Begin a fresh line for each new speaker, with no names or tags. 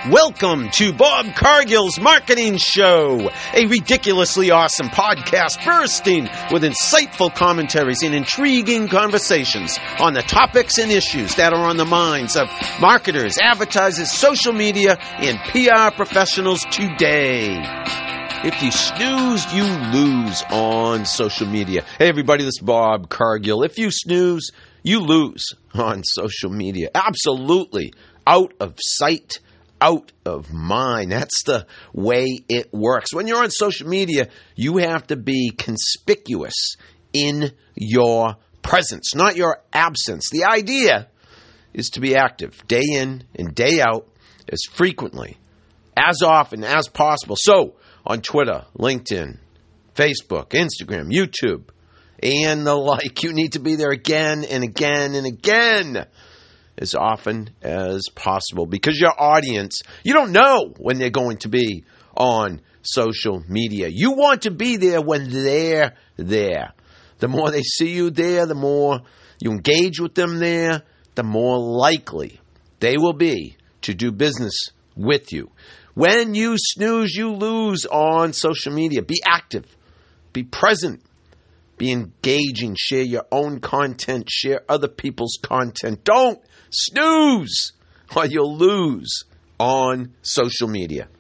Welcome to Bob Cargill's Marketing Show, a ridiculously awesome podcast bursting with insightful commentaries and intriguing conversations on the topics and issues that are on the minds of marketers, advertisers, social media, and PR professionals today. If you snooze, you lose on social media. Hey everybody, this is Bob Cargill. If you snooze, you lose on social media. Absolutely. Out of sight, out of mind. That's the way it works. When you're on social media, you have to be conspicuous in your presence, not your absence. The idea is to be active day in and day out as frequently, as often as possible. So, on Twitter, LinkedIn, Facebook, Instagram, YouTube, and the like, you need to be there again and again and again as often as possible because your audience, you don't know when they're going to be on social media. You want to be there when they're there. The more they see you there, the more you engage with them there, the more likely they will be to do business with you. When you snooze, you lose on social media. Be active. Be present. Be engaging. Share your own content. Share other people's content. Don't snooze or you'll lose on social media.